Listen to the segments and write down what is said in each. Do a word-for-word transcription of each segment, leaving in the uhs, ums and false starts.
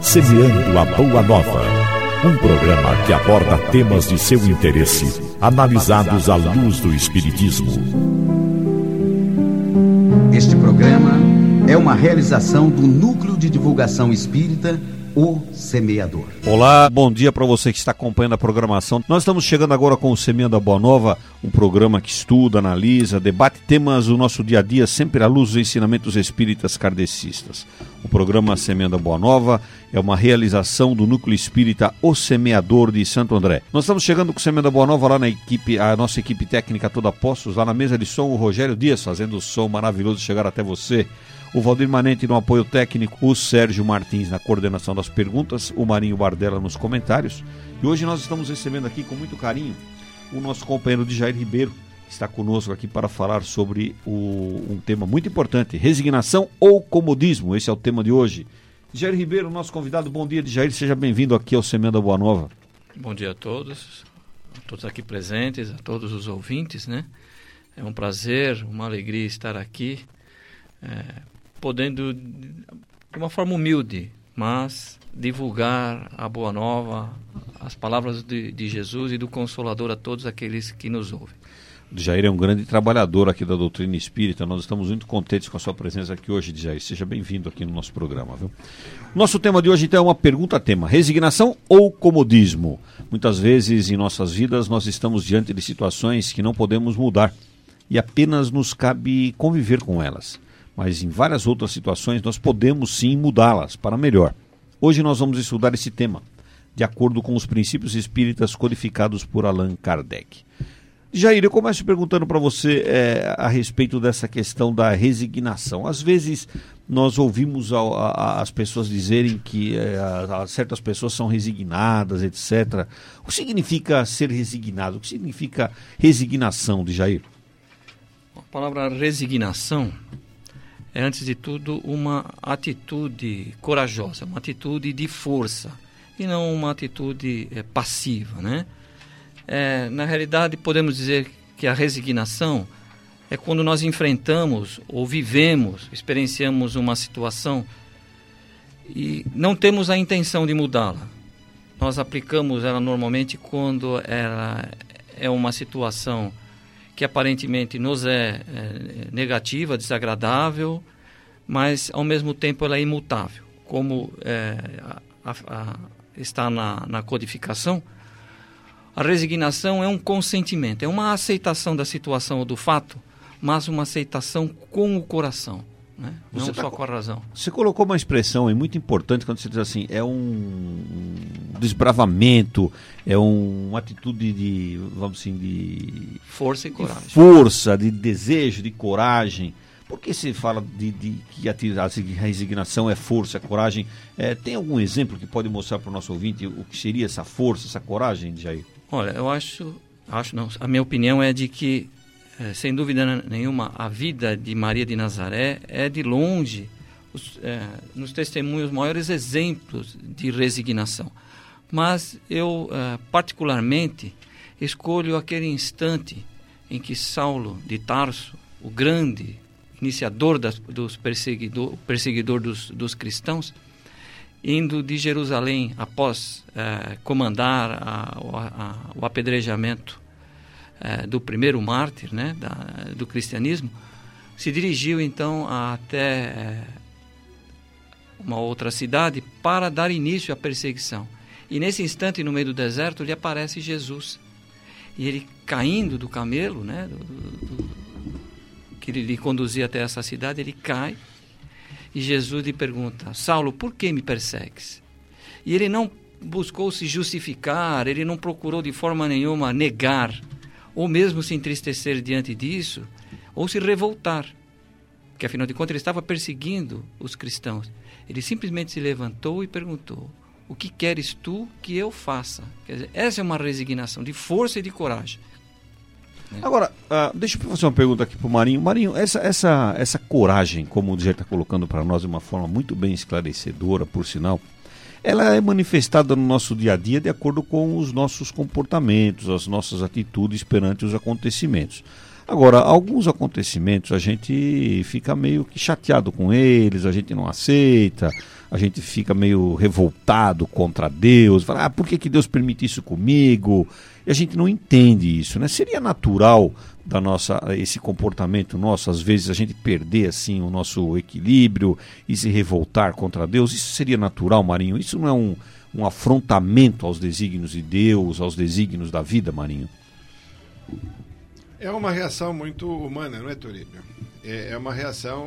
Semeando a Boa Nova, um programa que aborda temas de seu interesse, analisados à luz do Espiritismo. Este programa é uma realização do Núcleo de Divulgação Espírita, O Semeador. Olá, bom dia para você que está acompanhando a programação. Nós estamos chegando agora com o Semeando a Boa Nova, um programa que estuda, analisa, debate temas do nosso dia a dia, sempre à luz dos ensinamentos espíritas kardecistas. O programa Semeando a Boa Nova é uma realização do Núcleo Espírita O Semeador de Santo André. Nós estamos chegando com o Semeando a Boa Nova lá na equipe, a nossa equipe técnica toda postos, lá na mesa de som, o Rogério Dias fazendo o som maravilhoso chegar até você. O Valdir Manente no apoio técnico, o Sérgio Martins na coordenação das perguntas, o Marinho Bardella nos comentários. E hoje nós estamos recebendo aqui com muito carinho o nosso companheiro de Jair Ribeiro, que está conosco aqui para falar sobre o, um tema muito importante, resignação ou comodismo. Esse é o tema de hoje. Jair Ribeiro, nosso convidado, bom dia, Jair, seja bem-vindo aqui ao Semeando a Boa Nova. Bom dia a todos, a todos aqui presentes, a todos os ouvintes, né? É um prazer, uma alegria estar aqui, é, podendo, de uma forma humilde, mas divulgar a Boa Nova, as palavras de, de Jesus e do Consolador a todos aqueles que nos ouvem. Jair é um grande trabalhador aqui da doutrina espírita, nós estamos muito contentes com a sua presença aqui hoje, Jair. Seja bem-vindo aqui no nosso programa, viu? Nosso tema de hoje então é uma pergunta-tema, resignação ou comodismo? Muitas vezes em nossas vidas nós estamos diante de situações que não podemos mudar e apenas nos cabe conviver com elas. Mas em várias outras situações nós podemos sim mudá-las para melhor. Hoje nós vamos estudar esse tema, de acordo com os princípios espíritas codificados por Allan Kardec. Jair, eu começo perguntando para você é, a respeito dessa questão da resignação. Às vezes nós ouvimos a, a, as pessoas dizerem que é, a, a certas pessoas são resignadas, etcétera. O que significa ser resignado? O que significa resignação, de Jair? A palavra resignação é, antes de tudo, uma atitude corajosa, uma atitude de força, e não uma atitude é, passiva, né? É, na realidade, podemos dizer que a resignação é quando nós enfrentamos ou vivemos, experienciamos uma situação e não temos a intenção de mudá-la. Nós aplicamos ela normalmente quando ela é uma situação que aparentemente nos é, é negativa, desagradável, mas ao mesmo tempo ela é imutável. Como é, a, a, está na, na codificação, a resignação é um consentimento, é uma aceitação da situação ou do fato, mas uma aceitação com o coração, né? Não Você só tá, com a razão. Você colocou uma expressão é muito importante quando você diz assim, é um desbravamento, é um, uma atitude de, vamos assim, de força e coragem. De força, de desejo, de coragem. Por que se fala de, de que a resignação é força, é coragem? É, tem algum exemplo que pode mostrar para o nosso ouvinte o que seria essa força, essa coragem, Jair? Olha, eu acho, acho não, a minha opinião é de que, é, sem dúvida nenhuma, a vida de Maria de Nazaré é de longe, os, é, nos testemunhos, maiores exemplos de resignação. Mas eu, é, particularmente, escolho aquele instante em que Saulo de Tarso, o grande iniciador das, dos perseguidor, perseguidor dos, dos cristãos, indo de Jerusalém após eh, comandar a, a, a, o apedrejamento eh, do primeiro mártir, né, da, do cristianismo, se dirigiu então até eh, uma outra cidade para dar início à perseguição. E nesse instante, no meio do deserto, lhe aparece Jesus. E ele, caindo do camelo, né, do, do, do, que lhe conduzia até essa cidade, ele cai. E Jesus lhe pergunta, Saulo, por que me persegues? E ele não buscou se justificar, ele não procurou de forma nenhuma negar, ou mesmo se entristecer diante disso, ou se revoltar, porque afinal de contas ele estava perseguindo os cristãos. Ele simplesmente se levantou e perguntou, o que queres tu que eu faça? Quer dizer, essa é uma resignação de força e de coragem. Agora, uh, deixa eu fazer uma pergunta aqui para o Marinho. Marinho, essa, essa, essa coragem, como o Zé está colocando para nós de uma forma muito bem esclarecedora, por sinal, ela é manifestada no nosso dia a dia de acordo com os nossos comportamentos, as nossas atitudes perante os acontecimentos. Agora, alguns acontecimentos a gente fica meio que chateado com eles, a gente não aceita, a gente fica meio revoltado contra Deus, fala, ah, por que, que Deus permite isso comigo? E a gente não entende isso, né? Seria natural da nossa, esse comportamento nosso, às vezes a gente perder assim o nosso equilíbrio e se revoltar contra Deus? Isso seria natural, Marinho? Isso não é um, um afrontamento aos desígnios de Deus, aos desígnios da vida, Marinho? É uma reação muito humana, não é, Toribio? É, é uma reação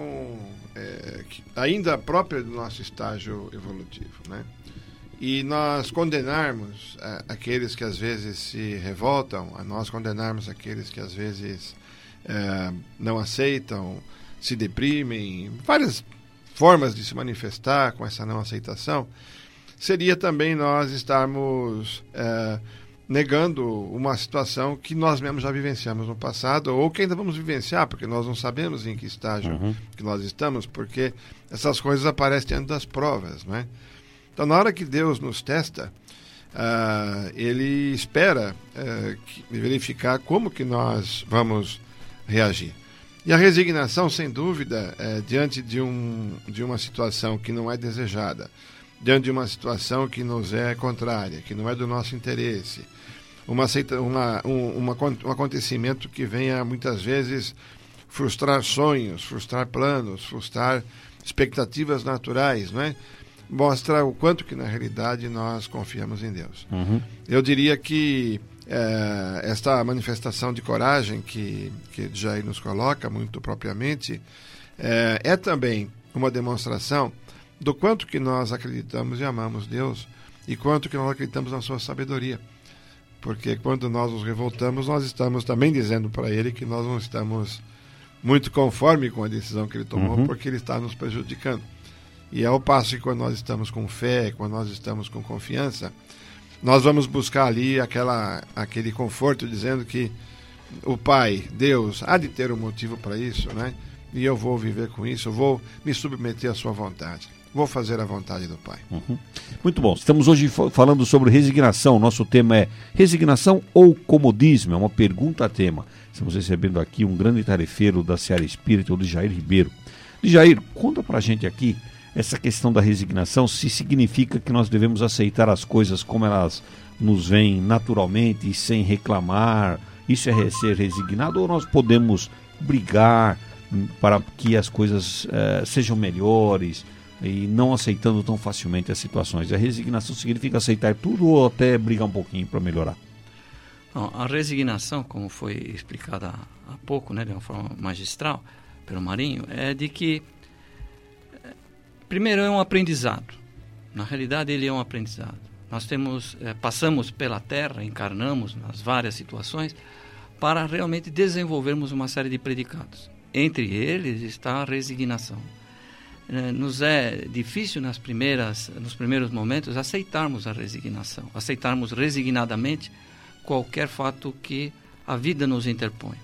é, que, ainda própria do nosso estágio evolutivo, né? E nós condenarmos é, aqueles que às vezes se revoltam, a nós condenarmos aqueles que às vezes é, não aceitam, se deprimem, várias formas de se manifestar com essa não aceitação, seria também nós estarmos é, negando uma situação que nós mesmos já vivenciamos no passado, ou que ainda vamos vivenciar, porque nós não sabemos em que estágio uhum. que nós estamos, porque essas coisas aparecem diante das provas, não é? Então, na hora que Deus nos testa, uh, Ele espera uh, que, verificar como que nós vamos reagir. E a resignação, sem dúvida, é, diante de, um, de uma situação que não é desejada, diante de uma situação que nos é contrária, que não é do nosso interesse, uma, uma, um, uma, um acontecimento que venha, muitas vezes, frustrar sonhos, frustrar planos, frustrar expectativas naturais, não é? Mostra o quanto que, na realidade, nós confiamos em Deus. Uhum. Eu diria que é, esta manifestação de coragem que, que Jair nos coloca, muito propriamente, é, é também uma demonstração do quanto que nós acreditamos e amamos Deus e quanto que nós acreditamos na sua sabedoria. Porque quando nós nos revoltamos, nós estamos também dizendo para Ele que nós não estamos muito conforme com a decisão que Ele tomou, uhum. porque Ele está nos prejudicando. E ao passo que quando nós estamos com fé, quando nós estamos com confiança, nós vamos buscar ali aquela, aquele conforto, dizendo que o Pai, Deus, há de ter um motivo para isso, né? E eu vou viver com isso, eu vou me submeter à sua vontade. Vou fazer a vontade do Pai. Uhum. Muito bom. Estamos hoje falando sobre resignação. Nosso tema é resignação ou comodismo? É uma pergunta a tema. Estamos recebendo aqui um grande tarefeiro da Seara Espírita, o Jair Ribeiro. Jair, conta pra gente aqui essa questão da resignação, se significa que nós devemos aceitar as coisas como elas nos vêm naturalmente e sem reclamar. Isso é ser resignado, ou nós podemos brigar para que as coisas eh, sejam melhores e não aceitando tão facilmente as situações? A resignação significa aceitar tudo ou até brigar um pouquinho para melhorar? Não, a resignação, como foi explicada há pouco, né, de uma forma magistral pelo Marinho, é de que primeiro é um aprendizado. Na realidade, ele é um aprendizado. Nós temos, eh, passamos pela Terra, encarnamos nas várias situações para realmente desenvolvermos uma série de predicados. Entre eles está a resignação. Eh, nos é difícil nas primeiras, nos primeiros momentos aceitarmos a resignação, aceitarmos resignadamente qualquer fato que a vida nos interpõe.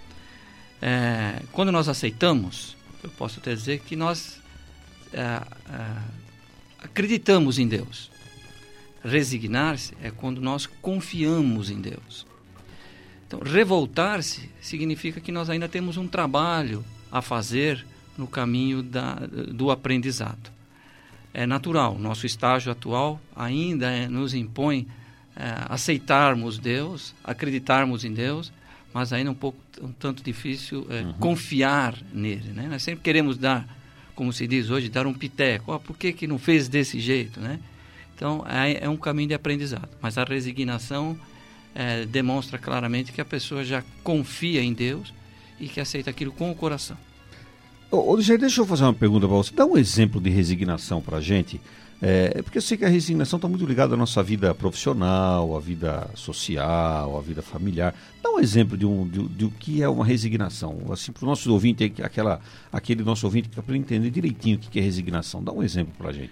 Eh, quando nós aceitamos, eu posso até dizer que nós Uh, uh, acreditamos em Deus. Resignar-se é quando nós confiamos em Deus. Então, revoltar-se significa que nós ainda temos um trabalho a fazer no caminho da, do aprendizado. É natural, nosso estágio atual ainda é, nos impõe uh, aceitarmos Deus, acreditarmos em Deus, mas ainda é um pouco um tanto difícil uh, uhum. confiar nele, né? Nós sempre queremos dar, como se diz hoje, dar um piteco. Oh, por que que não fez desse jeito, né? Então, é, é um caminho de aprendizado. Mas a resignação é, demonstra claramente que a pessoa já confia em Deus e que aceita aquilo com o coração. Ô, ô, deixa eu fazer uma pergunta para você. Dá um exemplo de resignação para a gente. É, porque eu sei que a resignação está muito ligada à nossa vida profissional, à vida social, à vida familiar. Dá um exemplo de, um, de, de o que é uma resignação. Assim, para o nosso ouvinte, aquela, aquele nosso ouvinte que para entender direitinho o que é resignação. Dá um exemplo para a gente.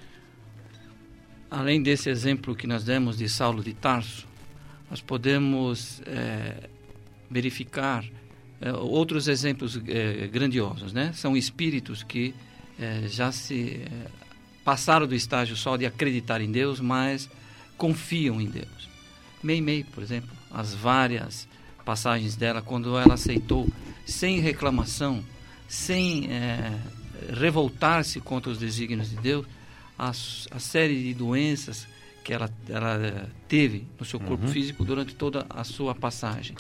Além desse exemplo que nós demos de Saulo de Tarso, nós podemos é, verificar é, outros exemplos é, grandiosos, né? São espíritos que é, já se... É, passaram do estágio só de acreditar em Deus, mas confiam em Deus. Mei Mei, por exemplo, as várias passagens dela, quando ela aceitou sem reclamação, sem é, revoltar-se contra os desígnios de Deus, a, a série de doenças que ela, ela teve no seu corpo uhum. físico durante toda a sua passagem,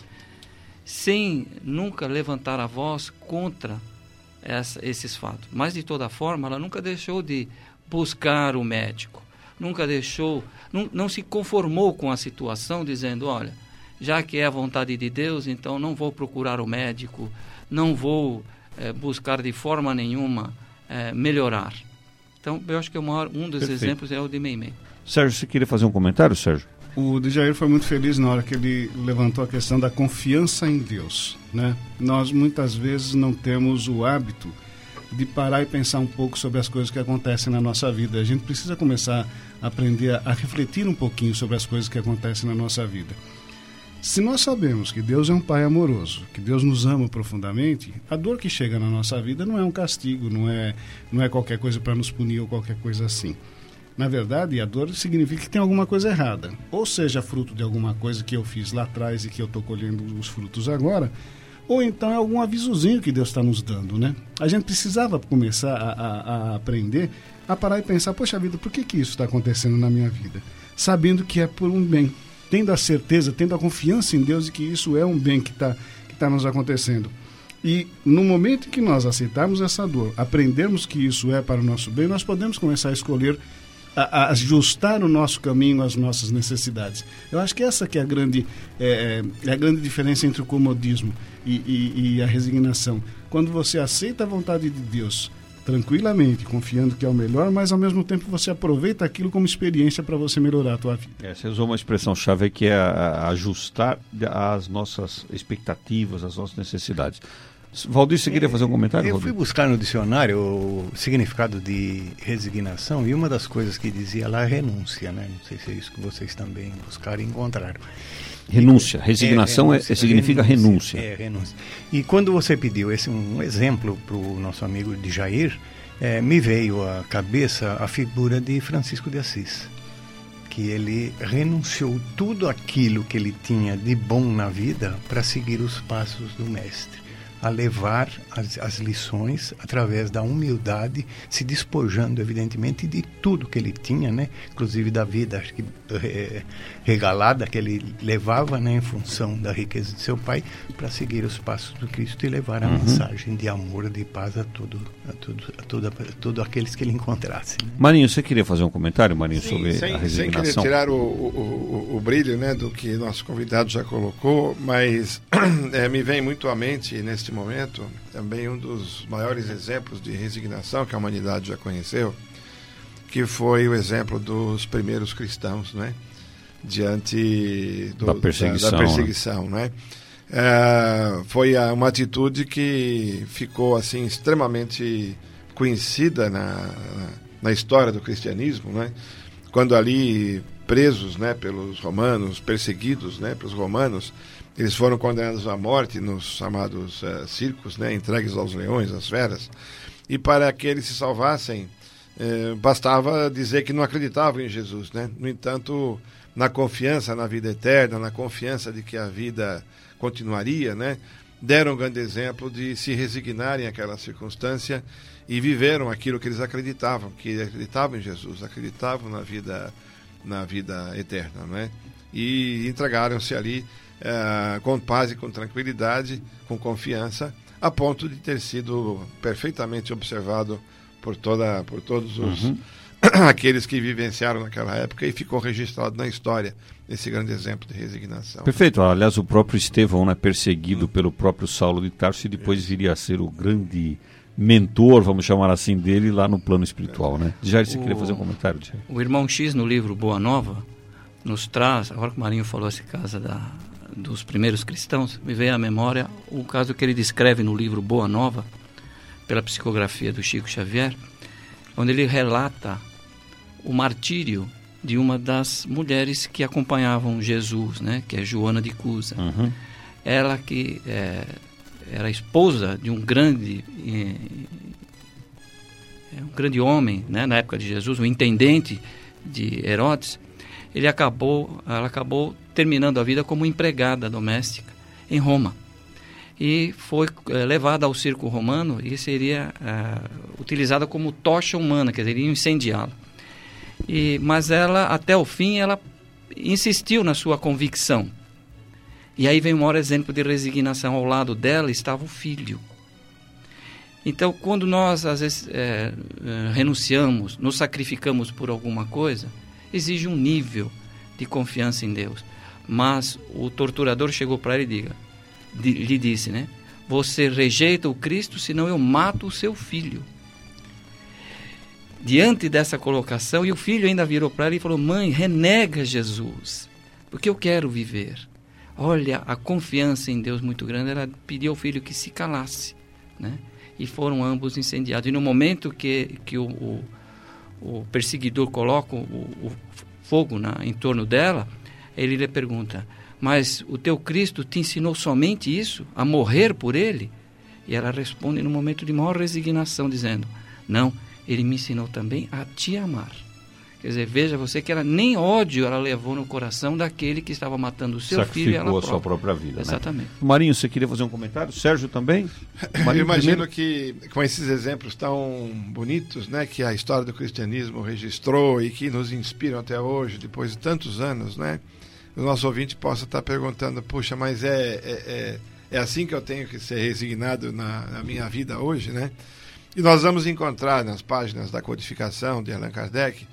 sem nunca levantar a voz contra essa, esses fatos. Mas, de toda forma, ela nunca deixou de buscar o médico, nunca deixou, não, não se conformou com a situação, dizendo, olha, já que é a vontade de Deus, então não vou procurar o médico, não vou é, buscar de forma nenhuma é, melhorar. Então, eu acho que o maior, um dos Perfeito. exemplos é o de Meimei. Sérgio, você queria fazer um comentário, Sérgio? O Dejair foi muito feliz na hora que ele levantou a questão da confiança em Deus, né? Nós muitas vezes não temos o hábito de parar e pensar um pouco sobre as coisas que acontecem na nossa vida. A gente precisa começar a aprender a, a refletir um pouquinho sobre as coisas que acontecem na nossa vida. Se nós sabemos que Deus é um Pai amoroso, que Deus nos ama profundamente, a dor que chega na nossa vida não é um castigo, não é, não é qualquer coisa para nos punir ou qualquer coisa assim. Na verdade, a dor significa que tem alguma coisa errada. Ou seja, fruto de alguma coisa que eu fiz lá atrás e que eu estou colhendo os frutos agora, ou então é algum avisozinho que Deus está nos dando, né? A gente precisava começar a, a, a aprender a parar e pensar, poxa vida, por que, que isso está acontecendo na minha vida? Sabendo que é por um bem, tendo a certeza, tendo a confiança em Deus de que isso é um bem que está que tá nos acontecendo. E no momento em que nós aceitarmos essa dor, aprendermos que isso é para o nosso bem, nós podemos começar a escolher A, a ajustar o nosso caminho às nossas necessidades. Eu acho que essa que é a grande, é, é a grande diferença entre o comodismo e, e, e a resignação. Quando você aceita a vontade de Deus tranquilamente, confiando que é o melhor, mas ao mesmo tempo você aproveita aquilo como experiência para você melhorar a tua vida. É, você usou uma expressão-chave que é a, a ajustar as nossas expectativas, as nossas necessidades. Valdir, você queria fazer um comentário? Eu Valdir? fui buscar no dicionário o significado de resignação e uma das coisas que dizia lá é renúncia, né? Não sei se é isso que vocês também buscaram e encontraram. Renúncia. Resignação é, renúncia, é, significa renúncia. É, renúncia. E quando você pediu esse um exemplo para o nosso amigo de Jair, é, me veio à cabeça a figura de Francisco de Assis, que ele renunciou tudo aquilo que ele tinha de bom na vida para seguir os passos do mestre, a levar as, as lições através da humildade, se despojando, evidentemente, de tudo que ele tinha, né? Inclusive da vida acho que, é, regalada que ele levava, né? Em função da riqueza de seu pai, para seguir os passos do Cristo e levar a uhum. mensagem de amor, de paz a tudo, a tudo, a tudo, a tudo aqueles que ele encontrasse. Né? Marinho, você queria fazer um comentário, Marinho, Sim, sobre sem, a resignação? Sem querer tirar o, o, o, o brilho, né, do que nosso convidado já colocou, mas é, me vem muito à mente neste momento também um dos maiores exemplos de resignação que a humanidade já conheceu, que foi o exemplo dos primeiros cristãos, né? Diante do, da perseguição, da, da perseguição, né? É, foi uma atitude que ficou assim extremamente conhecida na, na história do cristianismo, né? Quando ali presos, né, pelos romanos, perseguidos, né, pelos romanos, eles foram condenados à morte nos chamados uh, circos, né, entregues aos leões, às feras, e para que eles se salvassem, eh, bastava dizer que não acreditavam em Jesus, né? No entanto, na confiança na vida eterna, na confiança de que a vida continuaria, né, deram um grande exemplo de se resignarem àquela circunstância e viveram aquilo que eles acreditavam, que acreditavam em Jesus, acreditavam na vida, na vida eterna, né? E entregaram-se ali Uh, com paz e com tranquilidade, com confiança, a ponto de ter sido perfeitamente observado por, toda, por todos os uhum. aqueles que vivenciaram naquela época, e ficou registrado na história esse grande exemplo de resignação. Perfeito. Aliás, o próprio Estevão, né, perseguido uhum. pelo próprio Saulo de Tarso, e depois é. viria a ser o grande mentor, vamos chamar assim, dele lá no plano espiritual, né? Jair, você o, queria fazer um comentário? Jair? O irmão X, no livro Boa Nova, nos traz, agora que o Marinho falou esse caso da dos primeiros cristãos, me veio à memória o caso que ele descreve no livro Boa Nova, pela psicografia do Chico Xavier, onde ele relata o martírio de uma das mulheres que acompanhavam Jesus, né, que é Joana de Cusa. Uhum. Ela que é, era esposa de um grande é, um grande homem, né, na época de Jesus, um intendente de Herodes. Ele acabou, ela acabou terminando a vida como empregada doméstica em Roma. e foi é, levada ao circo romano e seria é, utilizada como tocha humana, quer dizer, incendiá-la. E, mas ela, até o fim, ela insistiu na sua convicção. E aí vem um maior exemplo de resignação. Ao lado dela estava o filho. Então, quando nós, às vezes, é, renunciamos, nos sacrificamos por alguma coisa, exige um nível de confiança em Deus. Mas o torturador chegou para ele e diga, de, lhe disse, né? Você rejeita o Cristo, senão eu mato o seu filho. Diante dessa colocação, e o filho ainda virou para ele e falou, mãe, renega Jesus, porque eu quero viver. Olha, a confiança em Deus muito grande, ela pediu ao filho que se calasse, né? E foram ambos incendiados. E no momento que, que o, o, o perseguidor coloca o, o fogo na, em torno dela, ele lhe pergunta, mas o teu Cristo te ensinou somente isso? A morrer por ele? E ela responde num momento de maior resignação, dizendo, não, ele me ensinou também a te amar. Quer dizer, veja você que ela nem ódio ela levou no coração daquele que estava matando o seu Sacrificou filho e ela a própria. sua própria vida. Exatamente. Né? Marinho, você queria fazer um comentário? Sérgio também? Marinho, Eu imagino primeiro... que com esses exemplos tão bonitos, né, que a história do cristianismo registrou e que nos inspiram até hoje, depois de tantos anos, né, o nosso ouvinte possa estar perguntando, puxa, mas é, é, é, é assim que eu tenho que ser resignado na, na minha vida hoje, né? E nós vamos encontrar nas páginas da codificação de Allan Kardec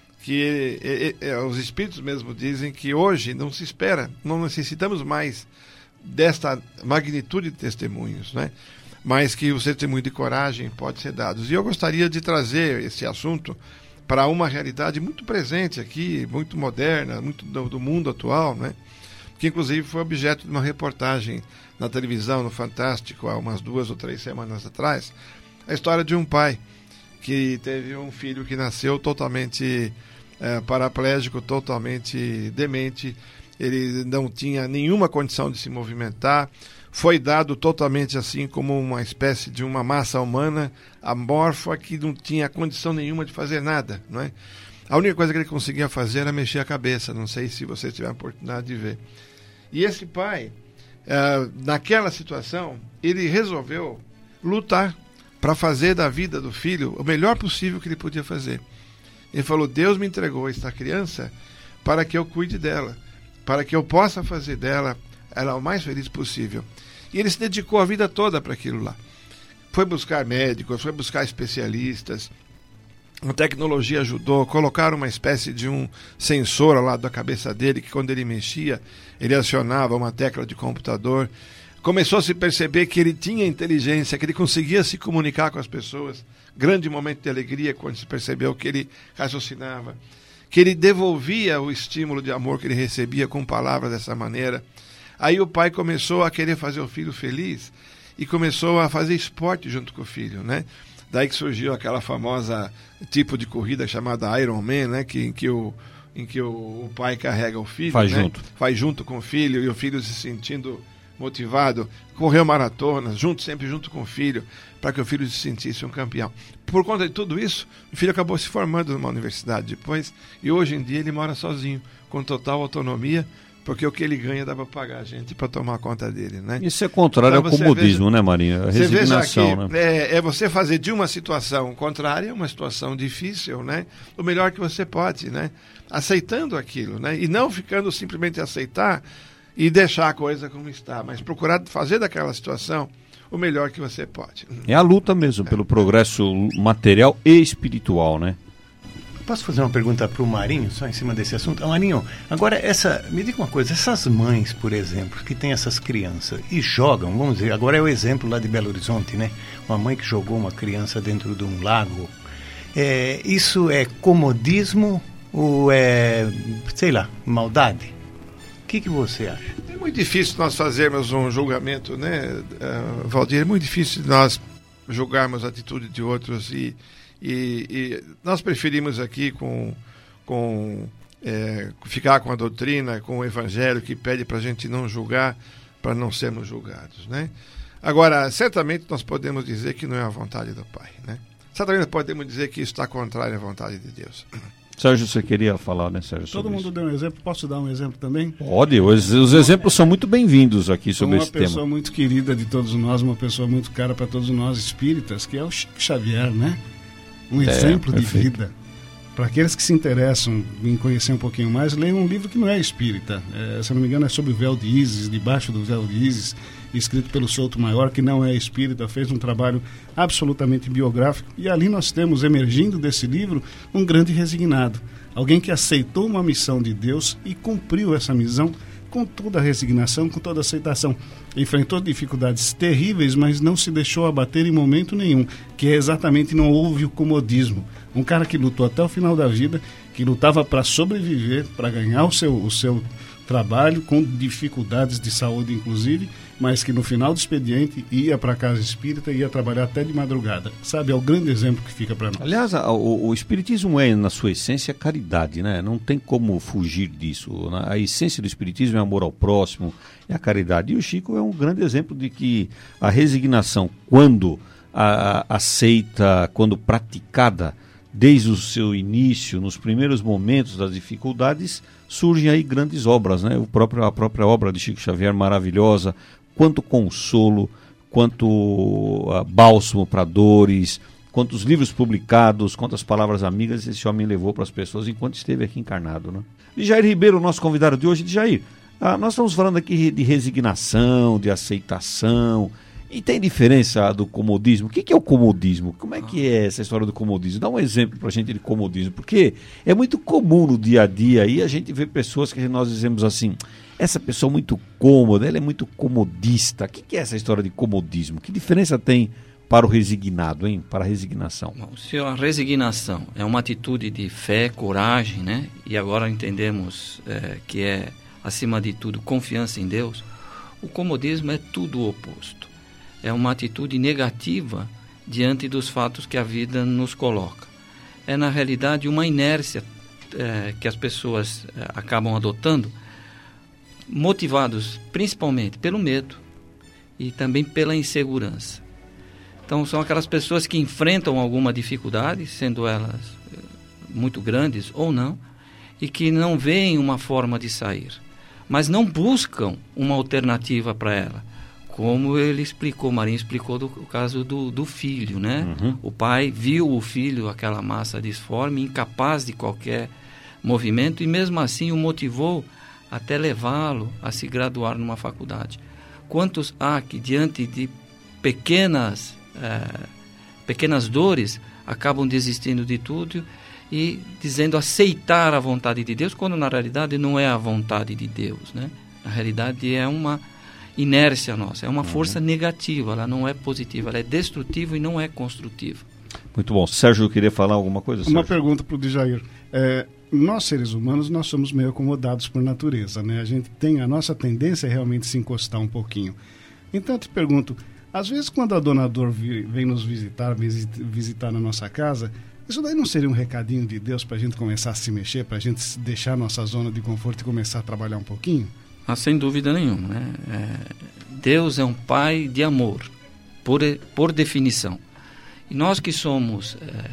que e, e, os espíritos mesmo dizem que hoje não se espera, não necessitamos mais desta magnitude de testemunhos, né? Mas que o testemunho de coragem pode ser dado. E eu gostaria de trazer esse assunto para uma realidade muito presente aqui, muito moderna, muito do, do mundo atual, né? Que inclusive foi objeto de uma reportagem na televisão, no Fantástico, há umas duas ou três semanas atrás, a história de um pai que teve um filho que nasceu totalmente é, paraplégico, totalmente demente, ele não tinha nenhuma condição de se movimentar, foi dado totalmente assim como uma espécie de uma massa humana amorfa que não tinha condição nenhuma de fazer nada, não é? A única coisa que ele conseguia fazer era mexer a cabeça, não sei se vocês tiveram a oportunidade de ver. E esse pai, é, naquela situação, ele resolveu lutar para fazer da vida do filho o melhor possível que ele podia fazer. Ele falou, Deus me entregou esta criança para que eu cuide dela, para que eu possa fazer dela ela o mais feliz possível. E ele se dedicou a vida toda para aquilo lá. Foi buscar médicos, foi buscar especialistas, a tecnologia ajudou, colocaram uma espécie de um sensor ao lado da cabeça dele, que quando ele mexia, ele acionava uma tecla de computador. Começou a se perceber que ele tinha inteligência, que ele conseguia se comunicar com as pessoas. Grande momento de alegria quando se percebeu que ele raciocinava, que ele devolvia o estímulo de amor que ele recebia com palavras dessa maneira. Aí o pai começou a querer fazer o filho feliz e começou a fazer esporte junto com o filho, né? Daí que surgiu aquela famosa tipo de corrida chamada Iron Man, né? Que, em que o, em que o, o pai carrega o filho, faz né? junto. Faz junto com o filho e o filho se sentindo motivado, correu maratonas, junto, sempre junto com o filho, para que o filho se sentisse um campeão. Por conta de tudo isso, o filho acabou se formando numa universidade depois, e hoje em dia ele mora sozinho, com total autonomia, porque o que ele ganha dá para pagar a gente para tomar conta dele, né? Isso é contrário então, ao comodismo, veja, né, Marinho? A você resignação, veja que, né? É, é você fazer de uma situação contrária, uma situação difícil, né? O melhor que você pode, né? Aceitando aquilo, né? E não ficando simplesmente aceitar e deixar a coisa como está, mas procurar fazer daquela situação o melhor que você pode. É a luta mesmo, é. pelo progresso material e espiritual, né? Posso fazer uma pergunta para o Marinho, só em cima desse assunto? Marinho, agora, essa, me diga uma coisa, essas mães, por exemplo, que têm essas crianças e jogam, vamos dizer, agora é o exemplo lá de Belo Horizonte, né? Uma mãe que jogou uma criança dentro de um lago. É, isso é comodismo ou é, sei lá, maldade? O que, que você acha? É muito difícil nós fazermos um julgamento, né, uh, Valdir? É muito difícil nós julgarmos a atitude de outros e, e, e nós preferimos aqui com, com é, ficar com a doutrina, com o evangelho que pede para a gente não julgar, para não sermos julgados, né? Agora, certamente nós podemos dizer que não é a vontade do Pai, né? Certamente podemos dizer que isso está contrário à vontade de Deus. Sérgio, você queria falar, né, Sérgio? Todo mundo isso? Deu um exemplo. Posso dar um exemplo também? Pode. Os, os exemplos são muito bem-vindos aqui sobre esse tema. Uma pessoa muito querida de todos nós, uma pessoa muito cara para todos nós espíritas, que é o Chico Xavier, né? Um é, exemplo perfeito. de vida. Para aqueles que se interessam em conhecer um pouquinho mais, leiam um livro que não é espírita. É, se não me engano, é sobre o véu de Ísis, debaixo do véu de Ísis, escrito pelo Souto Maior, que não é espírita, fez um trabalho absolutamente biográfico. E ali nós temos, emergindo desse livro, um grande resignado. Alguém que aceitou uma missão de Deus e cumpriu essa missão com toda a resignação, com toda a aceitação. Enfrentou dificuldades terríveis, mas não se deixou abater em momento nenhum, que é exatamente não houve o comodismo. Um cara que lutou até o final da vida, que lutava para sobreviver, para ganhar o seu, o seu trabalho, com dificuldades de saúde inclusive, mas que no final do expediente ia para a casa espírita e ia trabalhar até de madrugada. Sabe, é o grande exemplo que fica para nós. Aliás, a, o, o espiritismo é, na sua essência, caridade, né? Não tem como fugir disso. A essência do espiritismo é amor ao próximo, é a caridade. E o Chico é um grande exemplo de que a resignação, quando a, a, aceita, quando praticada, desde o seu início, nos primeiros momentos das dificuldades, surgem aí grandes obras, né? O próprio, a própria obra de Chico Xavier, maravilhosa, quanto consolo, quanto uh, bálsamo para dores, quantos livros publicados, quantas palavras amigas esse homem levou para as pessoas enquanto esteve aqui encarnado, né? Djair Ribeiro, nosso convidado de hoje. Djair, uh, nós estamos falando aqui de resignação, de aceitação. E tem diferença do comodismo? O que, que é o comodismo? Como é que é essa história do comodismo? Dá um exemplo para a gente de comodismo, porque é muito comum no dia a dia aí a gente vê pessoas que nós dizemos assim, essa pessoa é muito cômoda, ela é muito comodista. O que, que é essa história de comodismo? Que diferença tem para o resignado, hein? Para a resignação? Bom, se a resignação é uma atitude de fé, coragem, né? E agora entendemos é, que é, acima de tudo, confiança em Deus, o comodismo é tudo o oposto. É uma atitude negativa diante dos fatos que a vida nos coloca. É, na realidade, uma inércia é, que as pessoas é, acabam adotando, motivados principalmente pelo medo e também pela insegurança. Então, são aquelas pessoas que enfrentam alguma dificuldade, sendo elas muito grandes ou não, e que não veem uma forma de sair, mas não buscam uma alternativa para ela. Como ele explicou, Marinho explicou do, o caso do, do filho, né? Uhum. O pai viu o filho, aquela massa disforme, incapaz de qualquer movimento, e mesmo assim o motivou até levá-lo a se graduar numa faculdade. Quantos há que, diante de pequenas, é, pequenas dores, acabam desistindo de tudo e dizendo aceitar a vontade de Deus, quando na realidade não é a vontade de Deus, né? Na realidade é uma inércia nossa, é uma força uhum. negativa, ela não é positiva, ela é destrutiva e não é construtiva. Muito bom. Sérgio, queria falar alguma coisa? Uma Sérgio? pergunta para o Djair. É, nós, seres humanos, nós somos meio acomodados por natureza, né? A gente tem, a nossa tendência é realmente se encostar um pouquinho. Então, eu te pergunto, às vezes quando a dona Dor vem nos visitar, visitar na nossa casa, isso daí não seria um recadinho de Deus para a gente começar a se mexer, para a gente deixar a nossa zona de conforto e começar a trabalhar um pouquinho? Ah, sem dúvida nenhuma, né? É, Deus é um pai de amor, por, por definição. E nós que somos, é,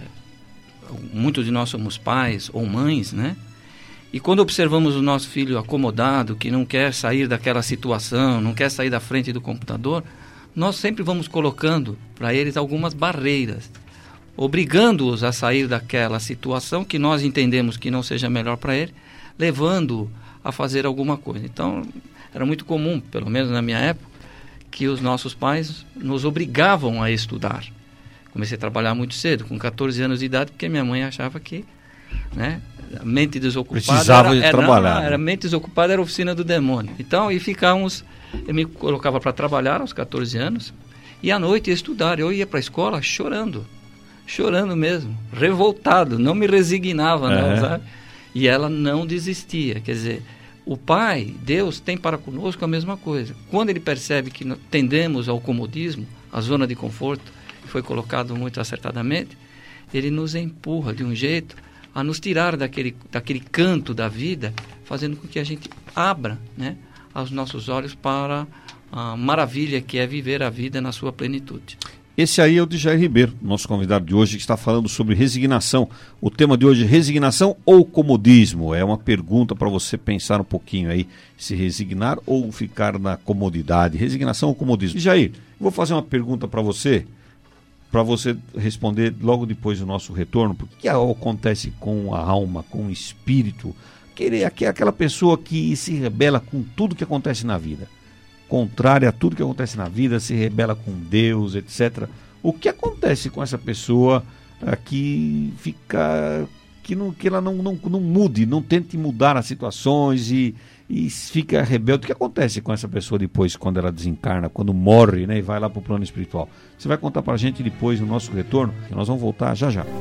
muitos de nós somos pais ou mães, né? E quando observamos o nosso filho acomodado, que não quer sair daquela situação, não quer sair da frente do computador, nós sempre vamos colocando para eles algumas barreiras, obrigando-os a sair daquela situação que nós entendemos que não seja melhor para ele, levando-o a fazer alguma coisa. Então, era muito comum, pelo menos na minha época, que os nossos pais nos obrigavam a estudar. Comecei a trabalhar muito cedo, com catorze anos de idade, porque minha mãe achava que, né, a mente desocupada precisava era, de era, trabalhar. Não, era mente desocupada era a oficina do demônio. Então, e ficávamos, eu me colocava para trabalhar aos catorze anos, e à noite ia estudar. Eu ia para a escola chorando, chorando mesmo, revoltado, não me resignava, é. não, sabe? E ela não desistia. Quer dizer, o Pai, Deus, tem para conosco a mesma coisa. Quando Ele percebe que tendemos ao comodismo, à zona de conforto, que foi colocado muito acertadamente, Ele nos empurra de um jeito a nos tirar daquele, daquele canto da vida, fazendo com que a gente abra, né, os nossos olhos para a maravilha que é viver a vida na sua plenitude. Esse aí é o Djair Ribeiro, nosso convidado de hoje, que está falando sobre resignação. O tema de hoje é resignação ou comodismo? É uma pergunta para você pensar um pouquinho aí, se resignar ou ficar na comodidade. Resignação ou comodismo? Djair, vou fazer uma pergunta para você, para você responder logo depois do nosso retorno. O que acontece com a alma, com o espírito? Aquela pessoa que se rebela com tudo que acontece na vida, contrária a tudo que acontece na vida, se rebela com Deus, etcétera. O que acontece com essa pessoa uh, que fica, que, não, que ela não, não, não mude, não tente mudar as situações e, e fica rebelde? O que acontece com essa pessoa depois, quando ela desencarna, quando morre, né, e vai lá para o plano espiritual? Você vai contar para a gente depois no nosso retorno, que nós vamos voltar já já.